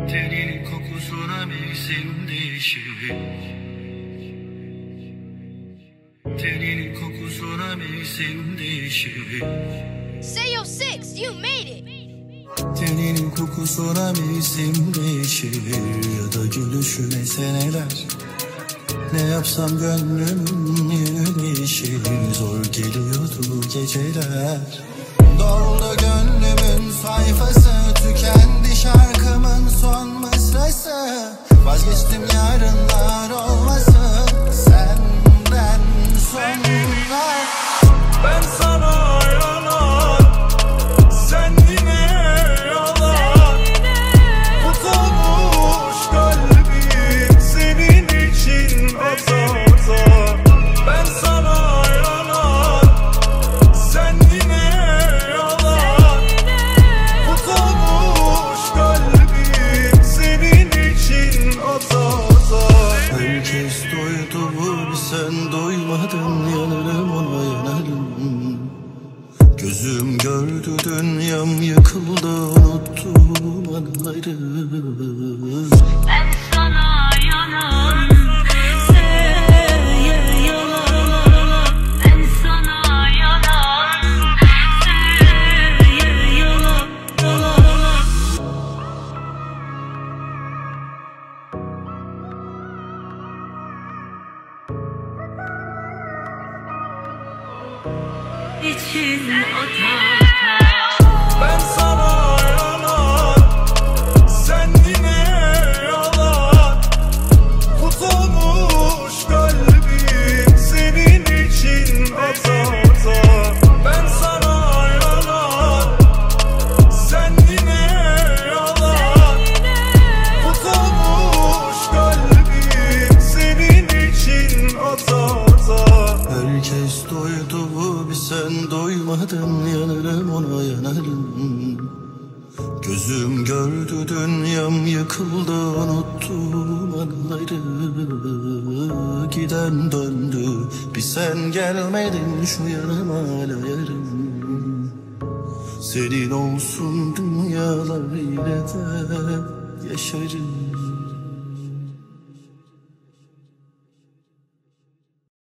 Teninin kokusuna mevsim değişir. Teninin kokusuna mevsim değişir. Say yo 6, you made it. Teninin kokusuna mevsim değişir. Ya da gülüşüne seneler. Ne yapsam gönlüm yine değişir. Zor geliyordu geceler. Doldu gönlümün sayfası, tükendi şarkımın son mısrası. Vazgeçtim yarınlar olmasın senden sonra. Ben sana yalan, sen yine yalan. Tutulmuş kalbim senin için ata ata. Ben sana yalan, sen yine yalan. Tutulmuş kalbim senin için ata ata. Herkes doydu, sen doymadın, yanarım ona yanarım. Gözüm gördü dünyam yıkıldı, unuttum anıları. Ben sana yanarım, sen yalan. Ben sana yanarım, sen yalan. İçin ata. Ben sana yalan, sen yine yalan. Tutulmuş kalbim senin için ata ata. Ben sana yalan, sen yine yalan. Tutulmuş kalbim senin için ata ata. Herkes doydu, bir sen doymadın, yanarım ona yanarım. Gözüm gördü dünyam yıkıldı, unuttum anıları. Giden döndü, bir sen gelmedin, şu yanım hala yarım. Senin olsun dünyalar, yine de yaşarım.